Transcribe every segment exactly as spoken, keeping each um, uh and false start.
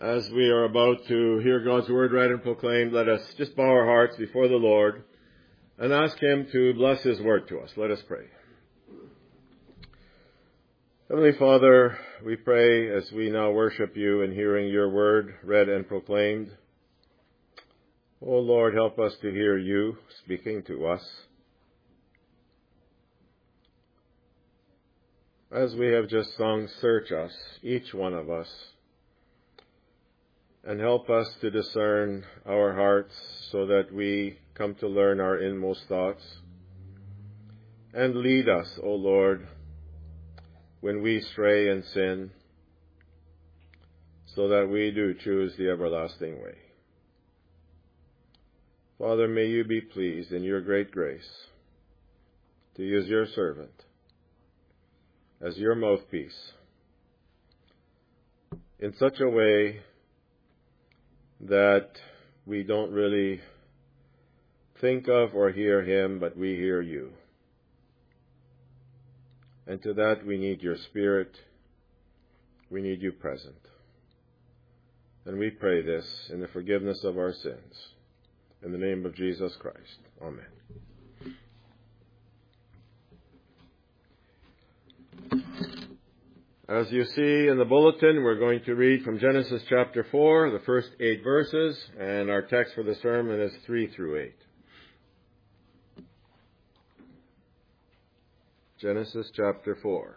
As we are about to hear God's word read and proclaimed, let us just bow our hearts before the Lord and ask Him to bless His word to us. Let us pray. Heavenly Father, we pray as we now worship You in hearing Your word read and proclaimed. Oh Lord, help us to hear You speaking to us. As we have just sung, search us, each one of us, and help us to discern our hearts so that we come to learn our inmost thoughts. And lead us, O Lord, when we stray and sin, so that we do choose the everlasting way. Father, may You be pleased in Your great grace to use Your servant as Your mouthpiece in such a way that we don't really think of or hear Him, but we hear You. And to that we need Your Spirit. We need You present. And we pray this in the forgiveness of our sins. In the name of Jesus Christ. Amen. As you see in the bulletin, we're going to read from Genesis chapter four, the first eight verses, and our text for the sermon is three through eight. Genesis chapter four.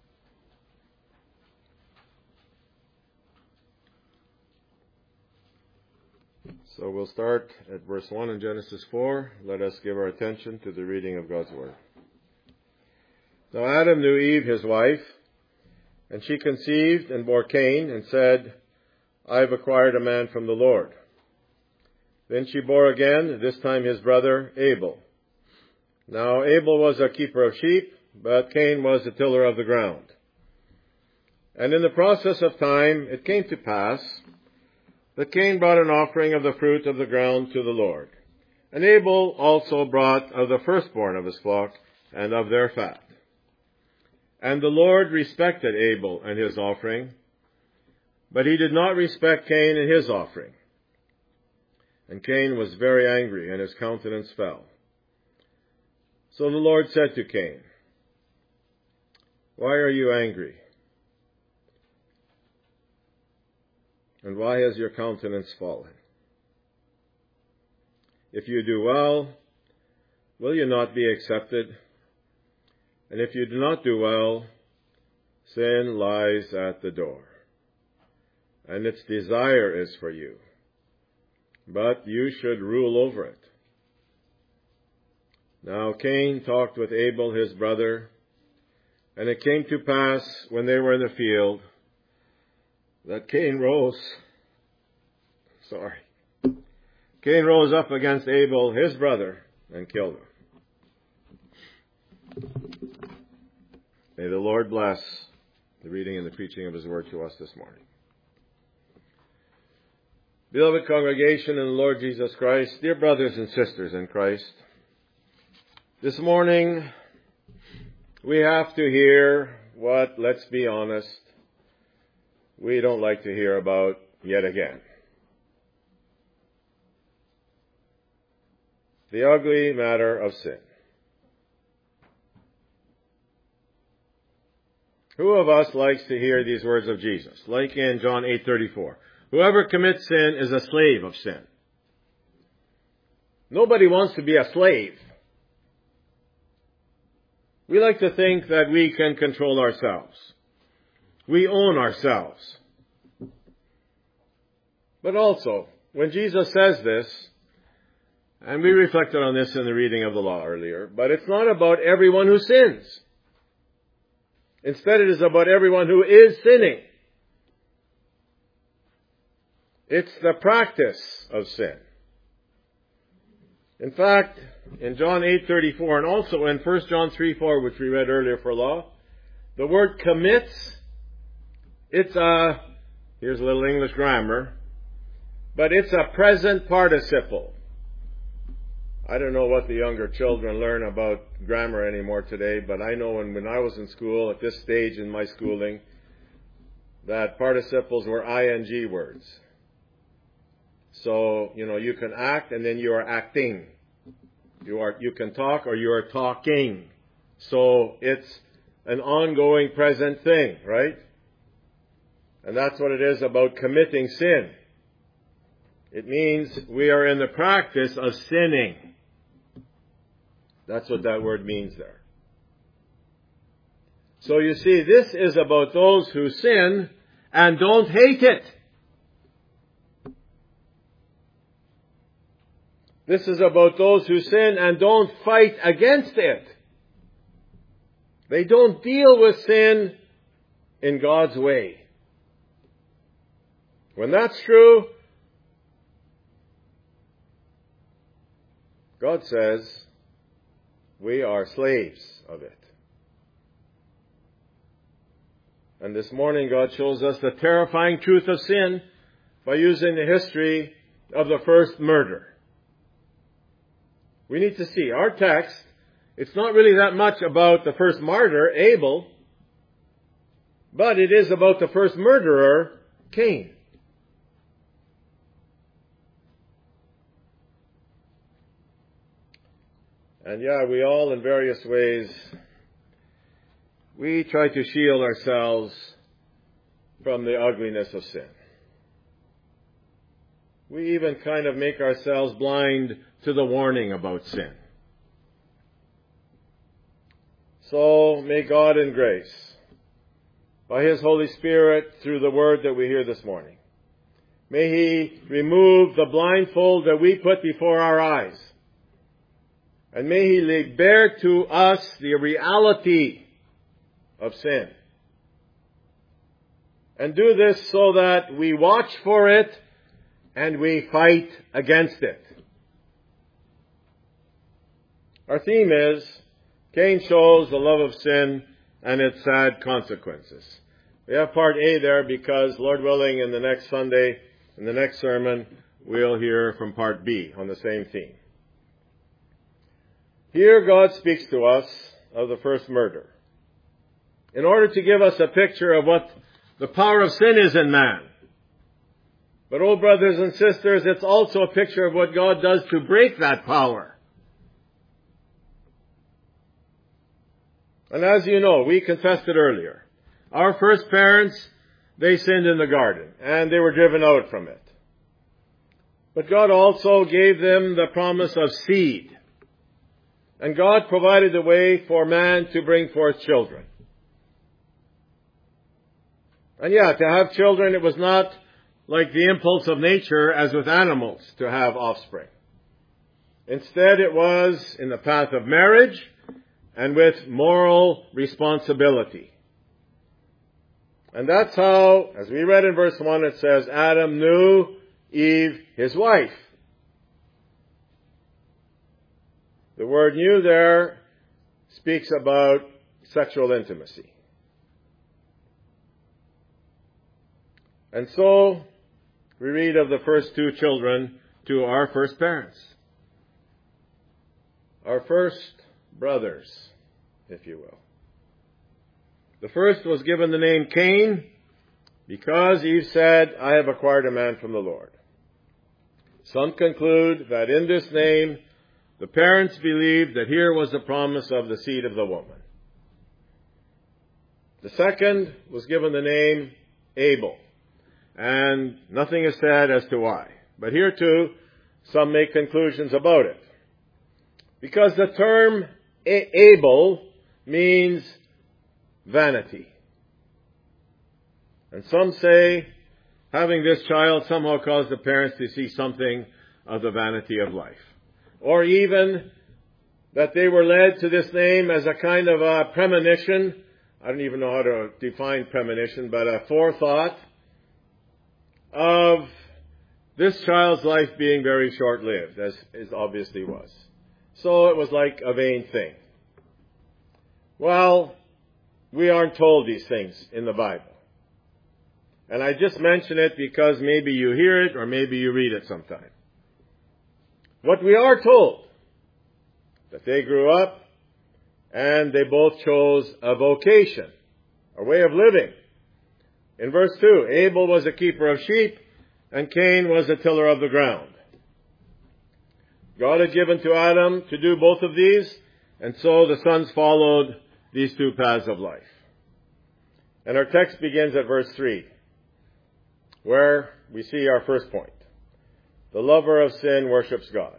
So we'll start at verse one in Genesis four. Let us give our attention to the reading of God's word. Now Adam knew Eve, his wife, and she conceived and bore Cain and said, I have acquired a man from the Lord. Then she bore again, this time his brother Abel. Now Abel was a keeper of sheep, but Cain was a tiller of the ground. And in the process of time it came to pass that Cain brought an offering of the fruit of the ground to the Lord. And Abel also brought of the firstborn of his flock and of their fat. And the Lord respected Abel and his offering, but He did not respect Cain and his offering. And Cain was very angry, and his countenance fell. So the Lord said to Cain, Why are you angry? And why has your countenance fallen? If you do well, will you not be accepted? And if you do not do well, sin lies at the door, and its desire is for you, but you should rule over it. Now Cain talked with Abel his brother, and it came to pass when they were in the field that Cain rose, sorry, Cain rose up against Abel his brother and killed him. May the Lord bless the reading and the preaching of His word to us this morning. Beloved congregation in the Lord Jesus Christ, dear brothers and sisters in Christ, this morning we have to hear what, let's be honest, we don't like to hear about yet again. The ugly matter of sin. Who of us likes to hear these words of Jesus? Like in John eight thirty-four. Whoever commits sin is a slave of sin. Nobody wants to be a slave. We like to think that we can control ourselves. We own ourselves. But also, when Jesus says this, and we reflected on this in the reading of the law earlier, but it's not about everyone who sins. Instead, it is about everyone who is sinning. It's the practice of sin. In fact, in John eight thirty-four and also in First John three four, which we read earlier for law, the word commits, it's a, here's a little English grammar, but it's a present participle. I don't know what the younger children learn about grammar anymore today, but I know when, when I was in school, at this stage in my schooling, that participles were ing words. So, you know, you can act and then you are acting. You are, you can talk or you are talking. So it's an ongoing present thing, right? And that's what it is about committing sin. It means we are in the practice of sinning. That's what that word means there. So you see, this is about those who sin and don't hate it. This is about those who sin and don't fight against it. They don't deal with sin in God's way. When that's true, God says we are slaves of it. And this morning God shows us the terrifying truth of sin by using the history of the first murder. We need to see our text. It's not really that much about the first martyr, Abel, but it is about the first murderer, Cain. And yeah, we all in various ways, we try to shield ourselves from the ugliness of sin. We even kind of make ourselves blind to the warning about sin. So may God in grace, by His Holy Spirit, through the word that we hear this morning, may He remove the blindfold that we put before our eyes. And may He lay bare to us the reality of sin. And do this so that we watch for it and we fight against it. Our theme is, Cain shows the love of sin and its sad consequences. We have part A there because, Lord willing, in the next Sunday, in the next sermon, we'll hear from part B on the same theme. Here God speaks to us of the first murder, in order to give us a picture of what the power of sin is in man. But, oh brothers and sisters, it's also a picture of what God does to break that power. And as you know, we confessed it earlier. Our first parents, they sinned in the garden, and they were driven out from it. But God also gave them the promise of seed. And God provided the way for man to bring forth children. And yeah, to have children, it was not like the impulse of nature as with animals to have offspring. Instead, it was in the path of marriage and with moral responsibility. And that's how, as we read in verse one, it says, Adam knew Eve, his wife. The word knew there speaks about sexual intimacy. And so, we read of the first two children to our first parents. Our first brothers, if you will. The first was given the name Cain because Eve said, I have acquired a man from the Lord. Some conclude that in this name, the parents believed that here was the promise of the seed of the woman. The second was given the name Abel, and nothing is said as to why. But here too, some make conclusions about it. Because the term Abel means vanity. And some say having this child somehow caused the parents to see something of the vanity of life. Or even that they were led to this name as a kind of a premonition. I don't even know how to define premonition, but a forethought of this child's life being very short-lived, as it obviously was. So it was like a vain thing. Well, we aren't told these things in the Bible. And I just mention it because maybe you hear it or maybe you read it sometime. What we are told, that they grew up and they both chose a vocation, a way of living, In verse two, Abel was a keeper of sheep, and Cain was a tiller of the ground. God had given to Adam to do both of these, and so the sons followed these two paths of life. And our text begins at verse three, where we see our first point. The lover of sin worships God.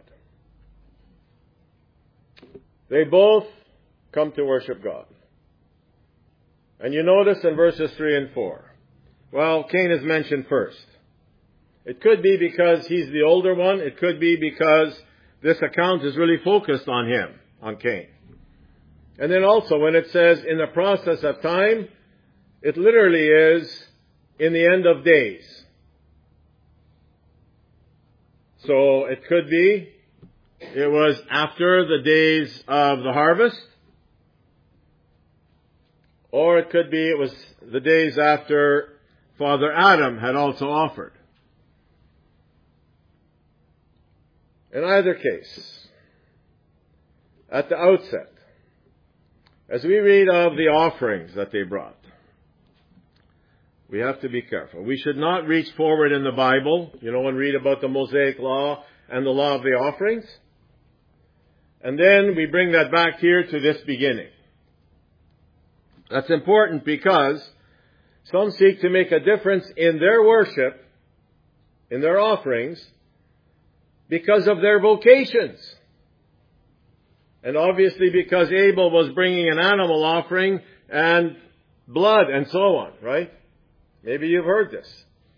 They both come to worship God. And you notice in verses three and four, well, Cain is mentioned first. It could be because he's the older one. It could be because this account is really focused on him, on Cain. And then also when it says in the process of time, it literally is in the end of days. So it could be it was after the days of the harvest, or it could be it was the days after Father Adam had also offered. In either case, at the outset, as we read of the offerings that they brought, we have to be careful. We should not reach forward in the Bible, you know, and read about the Mosaic law and the law of the offerings. And then we bring that back here to this beginning. That's important because some seek to make a difference in their worship, in their offerings, because of their vocations. And obviously because Abel was bringing an animal offering and blood and so on, right? Maybe you've heard this.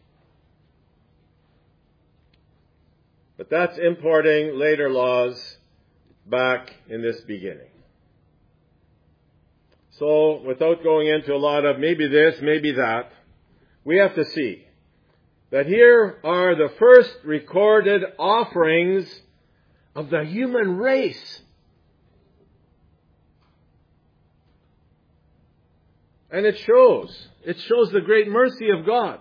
But that's importing later laws back in this beginning. So, without going into a lot of maybe this, maybe that, we have to see that here are the first recorded offerings of the human race. And it shows, it shows the great mercy of God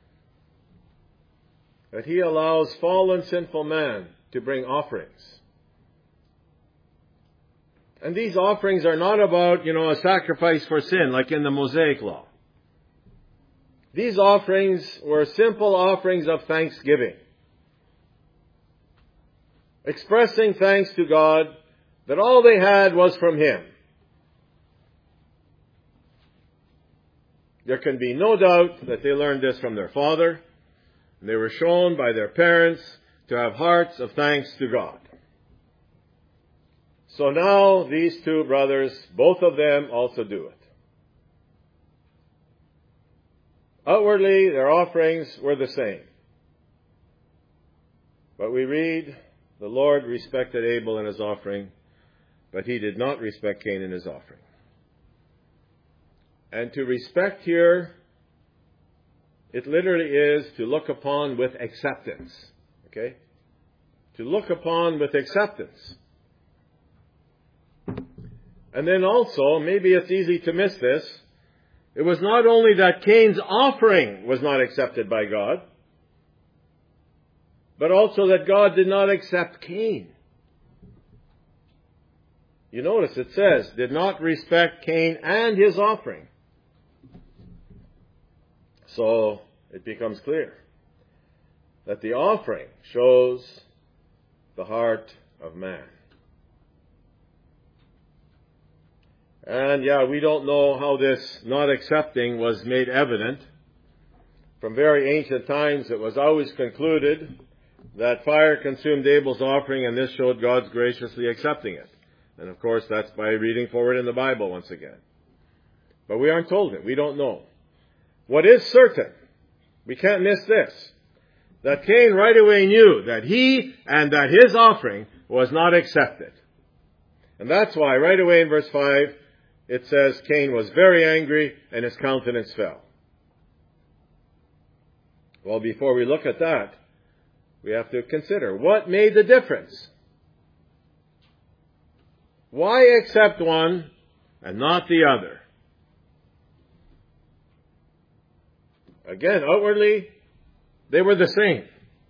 that He allows fallen, sinful man to bring offerings. And these offerings are not about, you know, a sacrifice for sin like in the Mosaic law. These offerings were simple offerings of thanksgiving, expressing thanks to God that all they had was from Him. There can be no doubt that they learned this from their father. They were shown by their parents to have hearts of thanks to God. So now these two brothers, both of them also do it. Outwardly, their offerings were the same. But we read, the Lord respected Abel in his offering, but He did not respect Cain in his offering. And to respect here, it literally is to look upon with acceptance. Okay? To look upon with acceptance. And then also, maybe it's easy to miss this, it was not only that Cain's offering was not accepted by God, but also that God did not accept Cain. You notice it says, did not respect Cain and his offering. So it becomes clear that the offering shows the heart of man. And yeah, we don't know how this not accepting was made evident. From very ancient times, it was always concluded that fire consumed Abel's offering, and this showed God's graciously accepting it. And of course, that's by reading forward in the Bible once again. But we aren't told it. We don't know. What is certain, we can't miss this, that Cain right away knew that he and that his offering was not accepted. And that's why right away in verse five, it says Cain was very angry and his countenance fell. Well, before we look at that, we have to consider what made the difference. Why accept one and not the other? Again, outwardly, they were the same.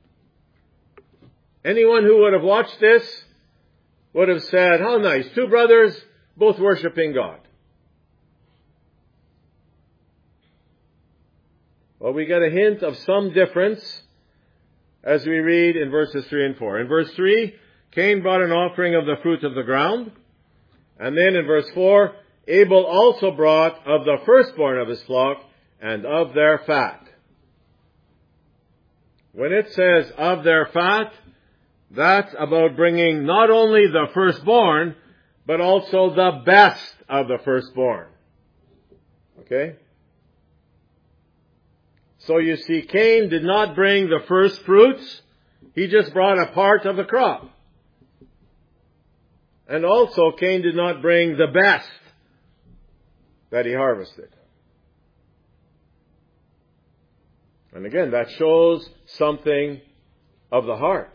Anyone who would have watched this would have said, how nice, two brothers, both worshiping God. Well, we get a hint of some difference as we read in verses three and four. In verse three, Cain brought an offering of the fruit of the ground. And then in verse four, Abel also brought of the firstborn of his flock and of their fat. When it says of their fat, that's about bringing not only the firstborn, but also the best of the firstborn. Okay? So you see, Cain did not bring the first fruits. He just brought a part of the crop. And also, Cain did not bring the best that he harvested. And again, that shows something of the heart.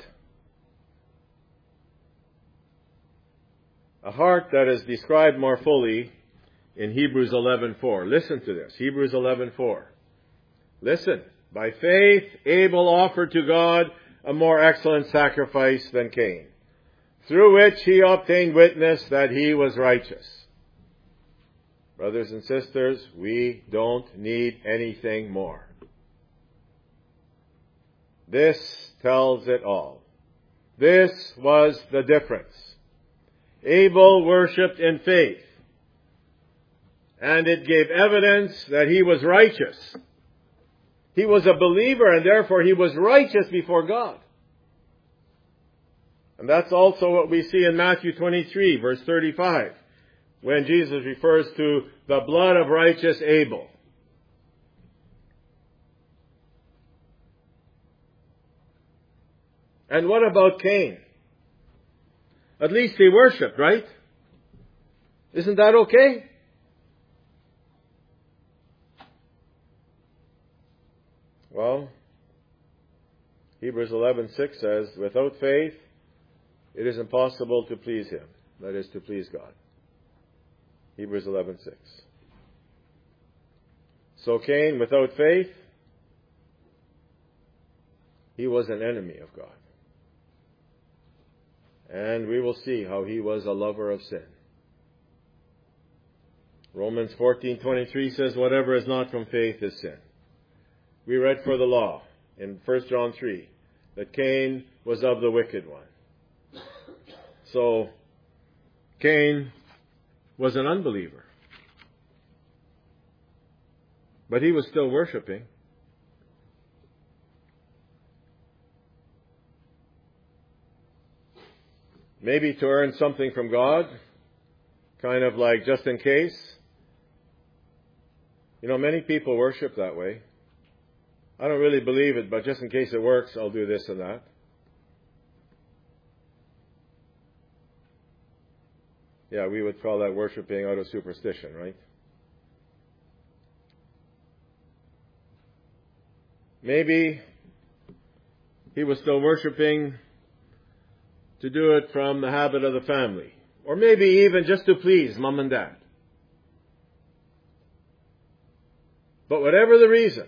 A heart that is described more fully in Hebrews eleven four. Listen to this. Hebrews eleven four. Listen. By faith, Abel offered to God a more excellent sacrifice than Cain, through which he obtained witness that he was righteous. Brothers and sisters, we don't need anything more. This tells it all. This was the difference. Abel worshipped in faith, and it gave evidence that he was righteous. He was a believer, and therefore he was righteous before God. And that's also what we see in Matthew twenty-three, verse thirty-five, when Jesus refers to the blood of righteous Abel. And what about Cain? At least he worshipped, right? Isn't that okay? Well, Hebrews eleven six says, without faith, it is impossible to please Him. That is, to please God. Hebrews eleven six. So Cain, without faith, he was an enemy of God. And we will see how he was a lover of sin. Romans fourteen twenty-three says, whatever is not from faith is sin. We read for the law in First John three that Cain was of the wicked one. So, Cain was an unbeliever. But he was still worshiping. Maybe to earn something from God, kind of like just in case. You know, many people worship that way. I don't really believe it, but just in case it works, I'll do this and that. Yeah, we would call that worshiping out of superstition, right? Maybe he was still worshiping to do it from the habit of the family. Or maybe even just to please mom and dad. But whatever the reason,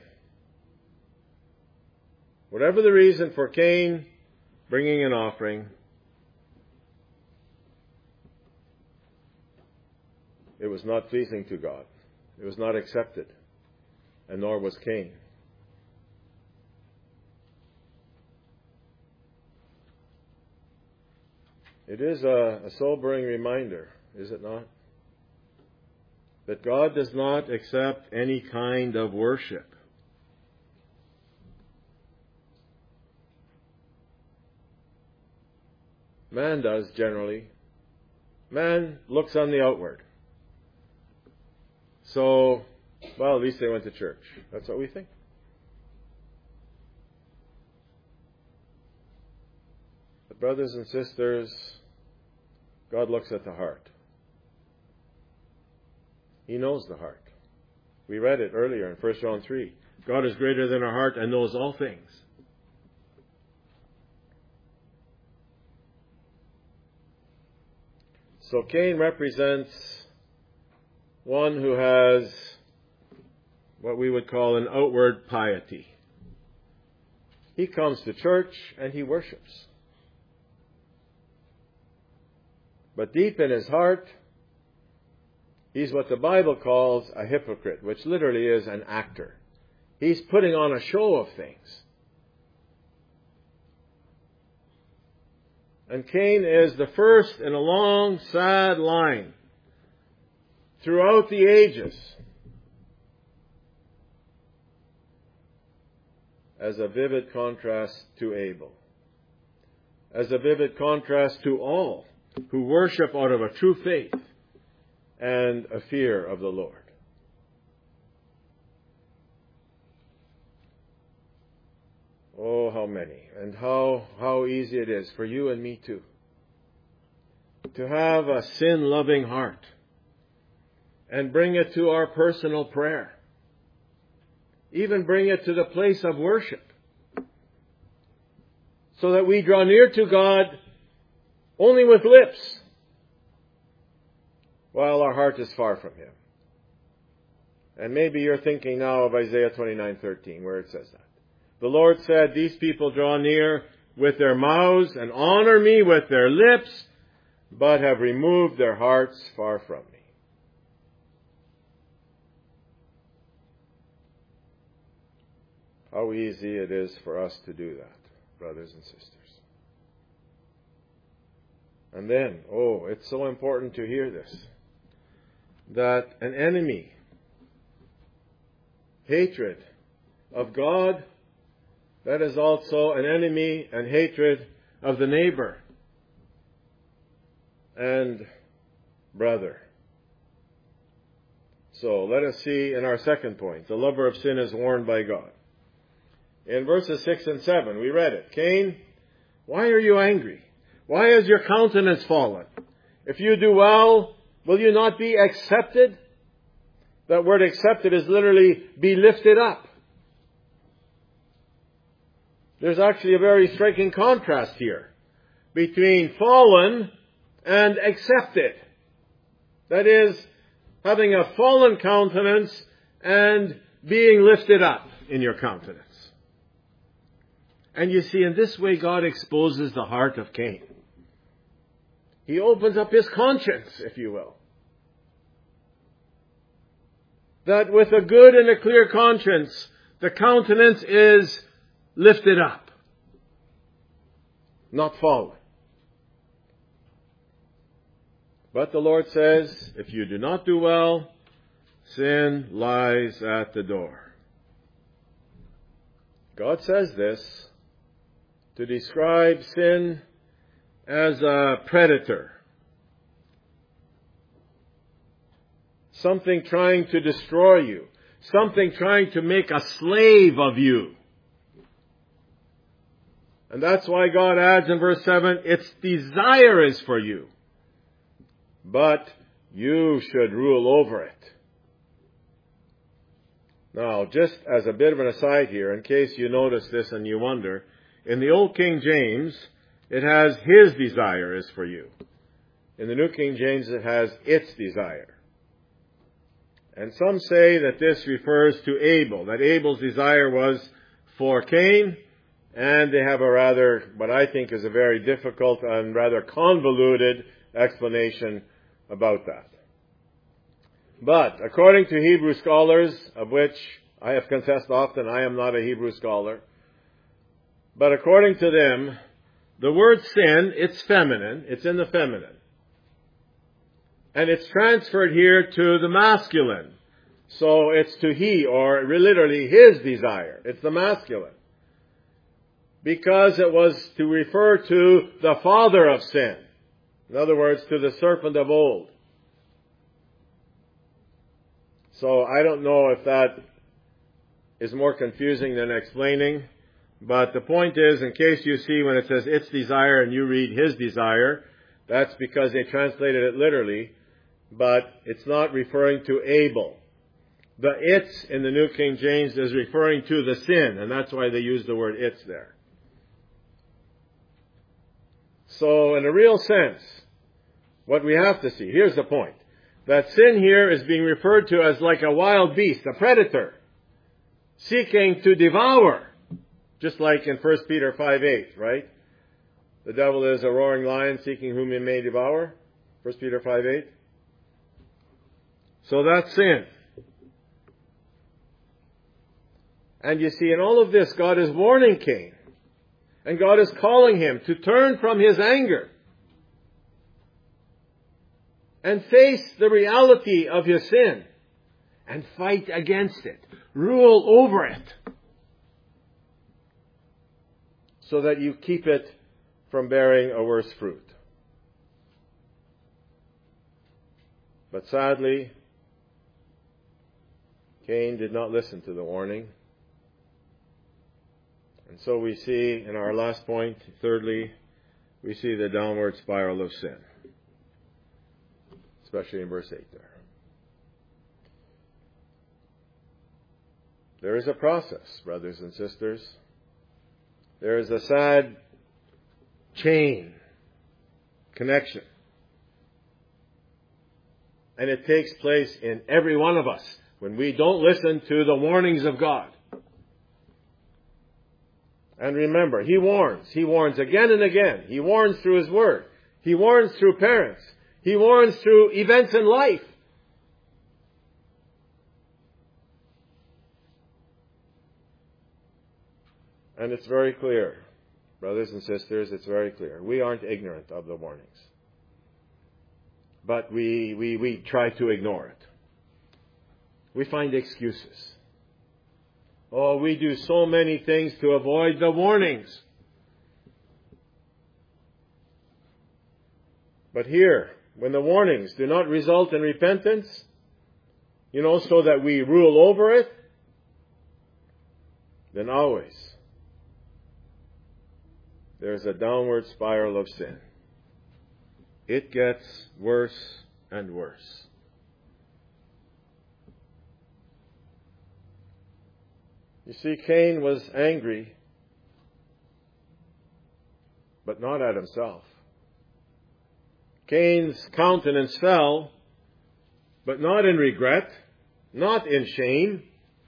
whatever the reason for Cain bringing an offering, it was not pleasing to God. It was not accepted. And nor was Cain. It is a, a sobering reminder, is it not? That God does not accept any kind of worship. Man does, generally. Man looks on the outward. So, well, at least they went to church. That's what we think. But brothers and sisters, God looks at the heart. He knows the heart. We read it earlier in First John three. God is greater than our heart and knows all things. So Cain represents one who has what we would call an outward piety. He comes to church and he worships. But deep in his heart, he's what the Bible calls a hypocrite, which literally is an actor. He's putting on a show of things. And Cain is the first in a long, sad line throughout the ages as a vivid contrast to Abel, as a vivid contrast to all who worship out of a true faith and a fear of the Lord. Oh, how many, and how, how easy it is for you and me too, to have a sin-loving heart and bring it to our personal prayer. Even bring it to the place of worship, so that we draw near to God only with lips, while our heart is far from Him. And maybe you're thinking now of Isaiah twenty-nine thirteen, where it says that. The Lord said, these people draw near with their mouths and honor me with their lips, but have removed their hearts far from me. How easy it is for us to do that, brothers and sisters. And then, oh, it's so important to hear this, that an enemy, hatred of God, that is also an enemy and hatred of the neighbor and brother. So let us see in our second point, the lover of sin is warned by God. In verses six and seven, we read it. Cain, why are you angry? Why has your countenance fallen? If you do well, will you not be accepted? That word accepted is literally be lifted up. There's actually a very striking contrast here between fallen and accepted. That is, having a fallen countenance and being lifted up in your countenance. And you see, in this way, God exposes the heart of Cain. He opens up his conscience, if you will. That with a good and a clear conscience, the countenance is lifted up, not fallen. But the Lord says, if you do not do well, sin lies at the door. God says this to describe sin as a predator. Something trying to destroy you. Something trying to make a slave of you. And that's why God adds in verse seven, its desire is for you, but you should rule over it. Now, just as a bit of an aside here, in case you notice this and you wonder, in the Old King James, it has his desire is for you. In the New King James, it has its desire. And some say that this refers to Abel, that Abel's desire was for Cain, and they have a rather, what I think is a very difficult and rather convoluted explanation about that. But according to Hebrew scholars, of which I have confessed often I am not a Hebrew scholar, but according to them, the word sin, it's feminine, it's in the feminine. And it's transferred here to the masculine. So it's to he, or literally his desire. It's the masculine. Because it was to refer to the father of sin. In other words, to the serpent of old. So I don't know if that is more confusing than explaining. But the point is, in case you see when it says its desire and you read his desire, that's because they translated it literally. But it's not referring to Abel. The its in the New King James is referring to the sin, and that's why they use the word its there. So in a real sense, what we have to see, here's the point, that sin here is being referred to as like a wild beast, a predator, seeking to devour, just like in First Peter five eight, right? The devil is a roaring lion seeking whom he may devour, First Peter five eight. So that's sin. And you see, in all of this, God is warning Cain. And God is calling him to turn from his anger and face the reality of his sin and fight against it. Rule over it so that you keep it from bearing a worse fruit. But sadly, Cain did not listen to the warning. And so we see in our last point, thirdly, we see the downward spiral of sin. Especially in verse eight there. There is a process, brothers and sisters. There is a sad chain connection. And it takes place in every one of us when we don't listen to the warnings of God. And remember, He warns. He warns again and again. He warns through His Word. He warns through parents. He warns through events in life. And it's very clear, brothers and sisters, it's very clear. We aren't ignorant of the warnings. But we, we, we try to ignore it. We find excuses. Oh, we do so many things to avoid the warnings. But here, when the warnings do not result in repentance, you know, so that we rule over it, then always there's a downward spiral of sin. It gets worse and worse. You see, Cain was angry, but not at himself. Cain's countenance fell, but not in regret, not in shame.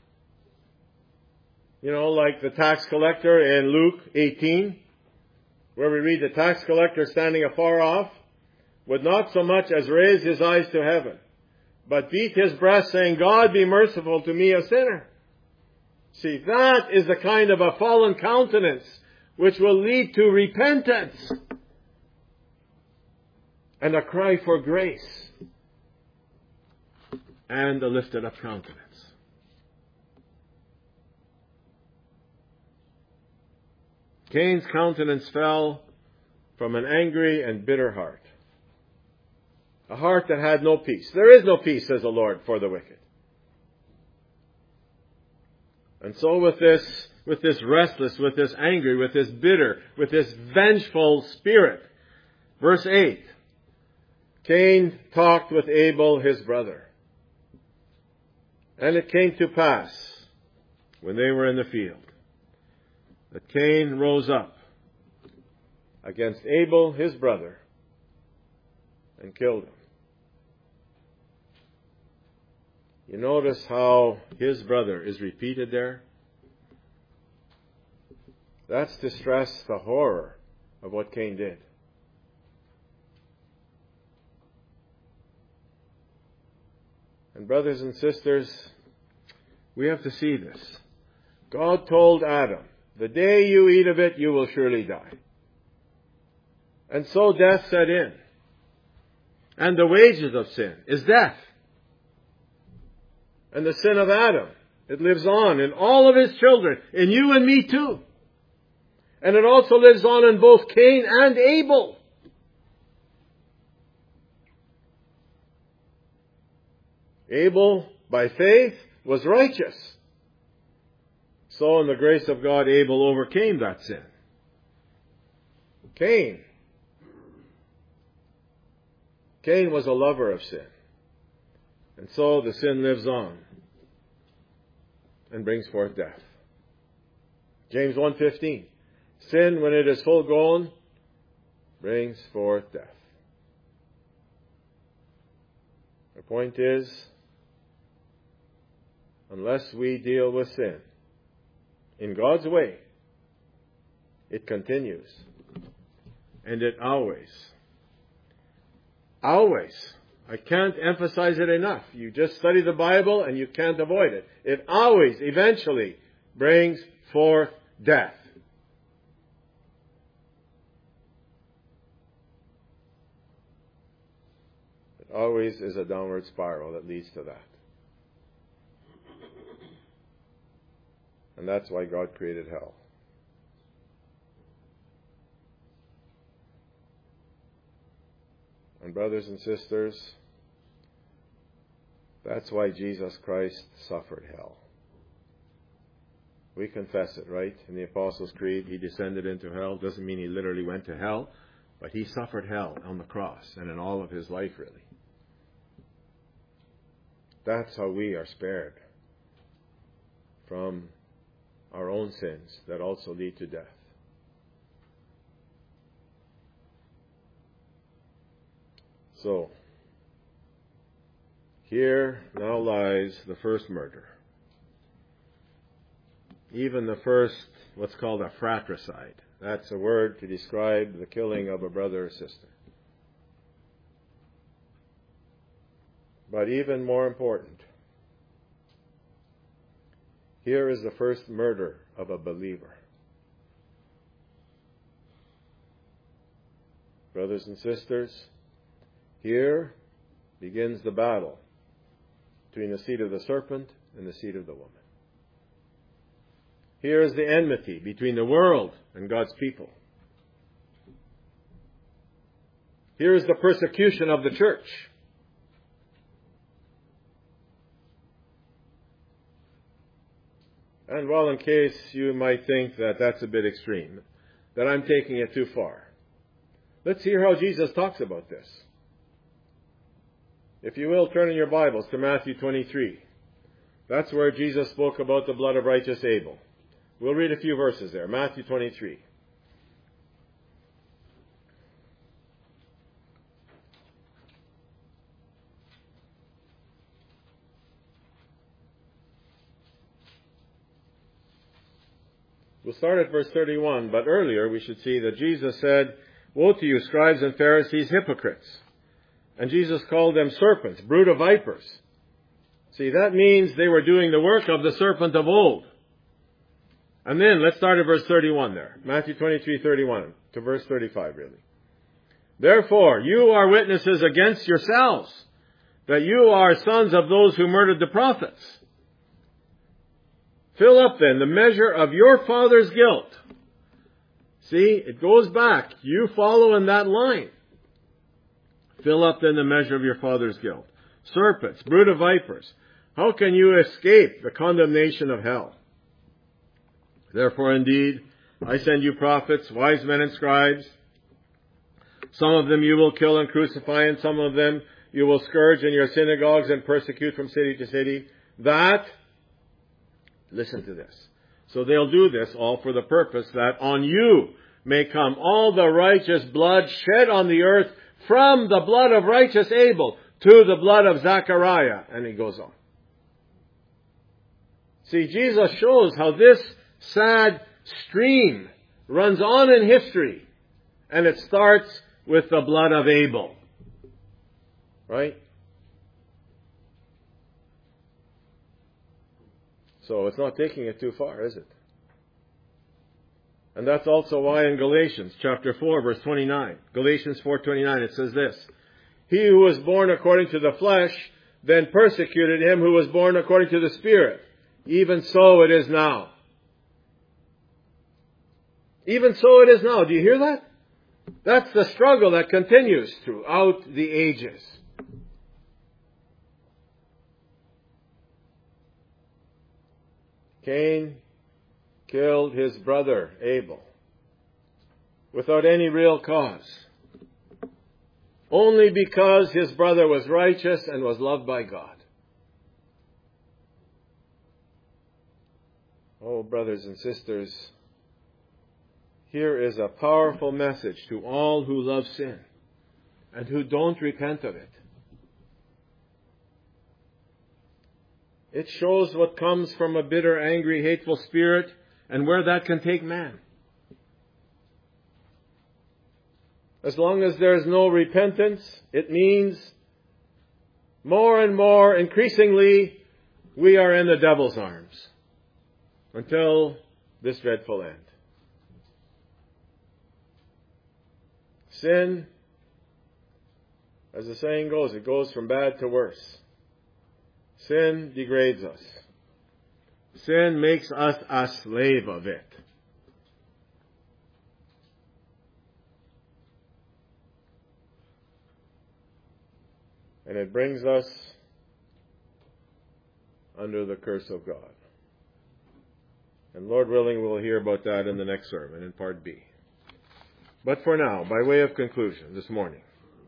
You know, like the tax collector in Luke eighteen, where we read the tax collector standing afar off, would not so much as raise his eyes to heaven, but beat his breast, saying, God, be merciful to me, a sinner. See, that is the kind of a fallen countenance which will lead to repentance and a cry for grace and a lifted up countenance. Cain's countenance fell from an angry and bitter heart. A heart that had no peace. There is no peace, says the Lord, for the wicked. And so with this, with this restless, with this angry, with this bitter, with this vengeful spirit, verse eight, Cain talked with Abel his brother. And it came to pass, when they were in the field, that Cain rose up against Abel his brother and killed him. You notice how his brother is repeated there? That's to stress the horror of what Cain did. And brothers and sisters, we have to see this. God told Adam, the day you eat of it, you will surely die. And so death set in. And the wages of sin is death. And the sin of Adam, it lives on in all of his children, in you and me too. And it also lives on in both Cain and Abel. Abel, by faith, was righteous. So in the grace of God, Abel overcame that sin. Cain. Cain was a lover of sin. And so the sin lives on and brings forth death. James one fifteen. Sin, when it is full grown, brings forth death. The point is, unless we deal with sin in God's way, it continues. And it always, always, I can't emphasize it enough. You just study the Bible and you can't avoid it. It always, eventually, brings forth death. It always is a downward spiral that leads to that. And that's why God created hell. And brothers and sisters, that's why Jesus Christ suffered hell. We confess it, right? In the Apostles' Creed, He descended into hell. Doesn't mean He literally went to hell, but He suffered hell on the cross and in all of His life, really. That's how we are spared from our own sins that also lead to death. So, here now lies the first murder. Even the first, what's called a fratricide. That's a word to describe the killing of a brother or sister. But even more important, here is the first murder of a believer. Brothers and sisters, here begins the battle between the seed of the serpent and the seed of the woman. Here is the enmity between the world and God's people. Here is the persecution of the church. And well, in case you might think that that's a bit extreme, that I'm taking it too far, let's hear how Jesus talks about this. If you will, turn in your Bibles to Matthew twenty-three. That's where Jesus spoke about the blood of righteous Abel. We'll read a few verses there. Matthew twenty-three. We'll start at verse thirty-one, but earlier we should see that Jesus said, "Woe to you, scribes and Pharisees, hypocrites!" And Jesus called them serpents, brood of vipers. See, that means they were doing the work of the serpent of old. And then, let's start at verse thirty-one there. Matthew twenty-three, thirty-one to verse thirty-five, really. "Therefore, you are witnesses against yourselves, that you are sons of those who murdered the prophets. Fill up then the measure of your father's guilt." See, it goes back. You follow in that line. Fill up then the measure of your father's guilt. Serpents, brood of vipers, how can you escape the condemnation of hell? Therefore, indeed, I send you prophets, wise men and scribes. Some of them you will kill and crucify, and some of them you will scourge in your synagogues and persecute from city to city. That, listen to this. So they'll do this all for the purpose that on you may come all the righteous blood shed on the earth, from the blood of righteous Abel to the blood of Zechariah. And he goes on. See, Jesus shows how this sad stream runs on in history. And it starts with the blood of Abel. Right? So it's not taking it too far, is it? And that's also why in Galatians chapter four, verse twenty-nine, Galatians four twenty-nine, it says this, "He who was born according to the flesh then persecuted him who was born according to the Spirit. Even so it is now." Even so it is now. Do you hear that? That's the struggle that continues throughout the ages. Cain killed his brother Abel without any real cause, only because his brother was righteous and was loved by God. Oh, brothers and sisters, here is a powerful message to all who love sin and who don't repent of it. It shows what comes from a bitter, angry, hateful spirit and where that can take man. As long as there is no repentance, it means more and more, increasingly, we are in the devil's arms. until this dreadful end. Sin, as the saying goes, it goes from bad to worse. Sin degrades us. Sin makes us a slave of it. And it brings us under the curse of God. And Lord willing, we'll hear about that in the next sermon, in part B. But for now, by way of conclusion this morning,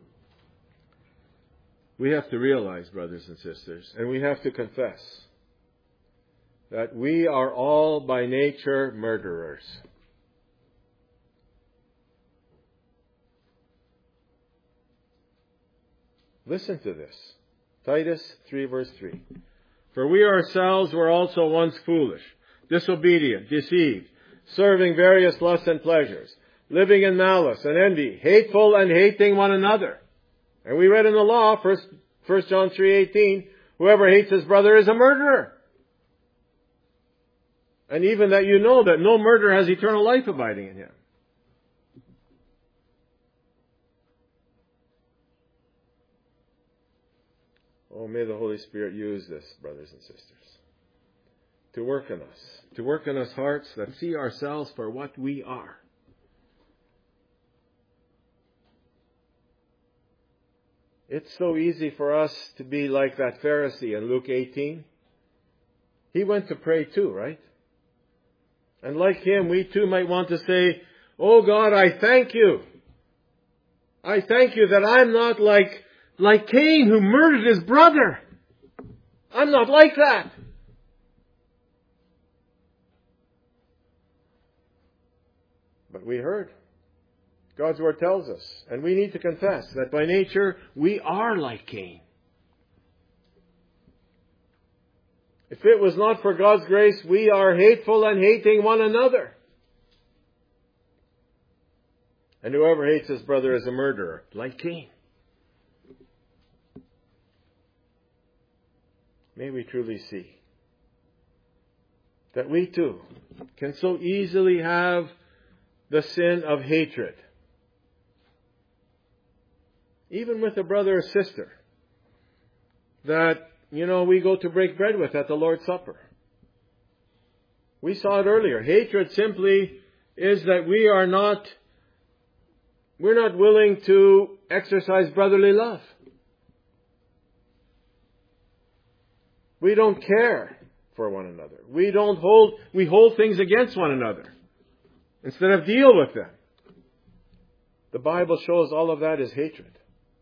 we have to realize, brothers and sisters, and we have to confess, that we are all by nature murderers. Listen to this. Titus three verse three. For we ourselves were also once foolish, disobedient, deceived, serving various lusts and pleasures, living in malice and envy, hateful and hating one another. And we read in the law, First John three eighteen, whoever hates his brother is a murderer. And even that you know that no murderer has eternal life abiding in him. Oh, may the Holy Spirit use this, brothers and sisters, to work in us, to work in us hearts that see ourselves for what we are. It's so easy for us to be like that Pharisee in Luke eighteen. He went to pray too, right? And like him, we too might want to say, oh God, I thank you. I thank you that I'm not like, like Cain who murdered his brother. I'm not like that. But we heard. God's Word tells us, and we need to confess that by nature we are like Cain. If it was not for God's grace, we are hateful and hating one another. And whoever hates his brother is a murderer, like Cain. May we truly see that we too can so easily have the sin of hatred. Even with a brother or sister that, you know, we go to break bread with at the Lord's Supper. We saw it earlier. Hatred simply is that we are not, we're not willing to exercise brotherly love. We don't care for one another. We don't hold, we hold things against one another instead of deal with them. The Bible shows all of that is hatred.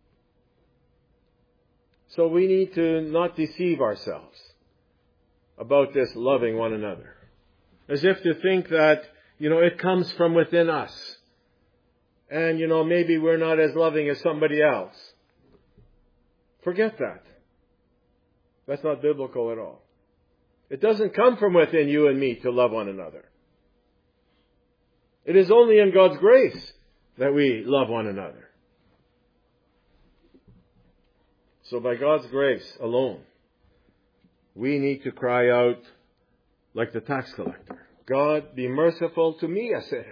So we need to not deceive ourselves about this loving one another. As if to think that, you know, it comes from within us. And, you know, maybe we're not as loving as somebody else. Forget that. That's not biblical at all. It doesn't come from within you and me to love one another. It is only in God's grace that we love one another. So by God's grace alone, we need to cry out like the tax collector. God, be merciful to me, a sinner.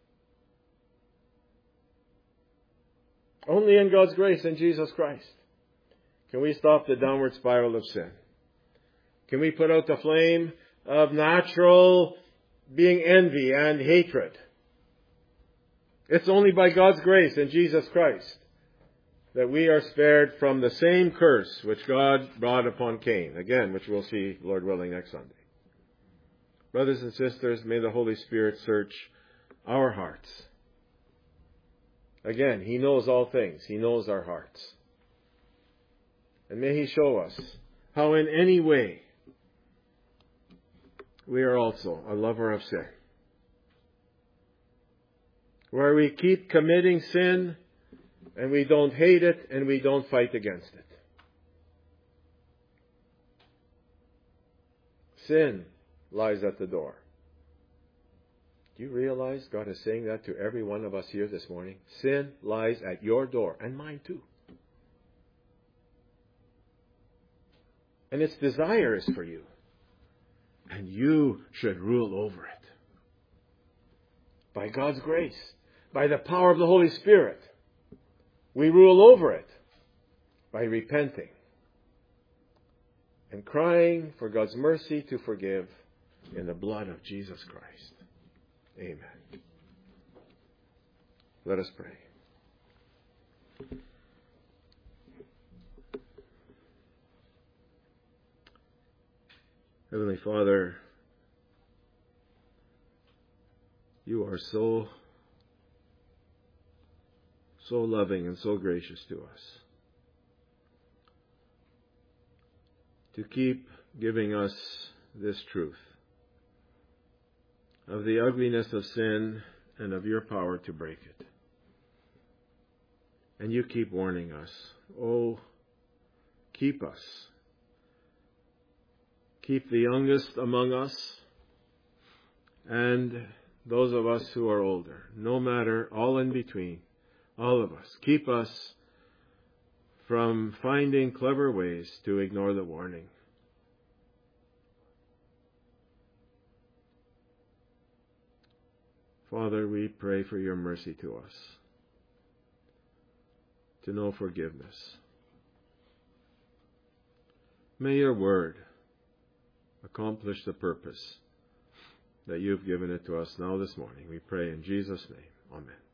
Only in God's grace in Jesus Christ can we stop the downward spiral of sin. Can we put out the flame of natural being envy and hatred. It's only by God's grace in Jesus Christ that we are spared from the same curse which God brought upon Cain. Again, which we'll see, Lord willing, next Sunday. Brothers and sisters, may the Holy Spirit search our hearts. Again, He knows all things. He knows our hearts. And may He show us how in any way we are also a lover of sin. Where we keep committing sin and we don't hate it and we don't fight against it. Sin lies at the door. Do you realize God is saying that to every one of us here this morning? Sin lies at your door, and mine too. And its desire is for you. And you should rule over it. By God's grace, by the power of the Holy Spirit, we rule over it by repenting and crying for God's mercy to forgive in the blood of Jesus Christ. Amen. Let us pray. Heavenly Father, you are so, so loving and so gracious to us. To keep giving us this truth of the ugliness of sin and of your power to break it. And you keep warning us. Oh, keep us. Keep the youngest among us and those of us who are older, no matter, all in between, all of us. Keep us from finding clever ways to ignore the warning. Father, we pray for your mercy to us, to know forgiveness. May your word accomplish the purpose that you've given it to us now this morning. We pray in Jesus' name. Amen.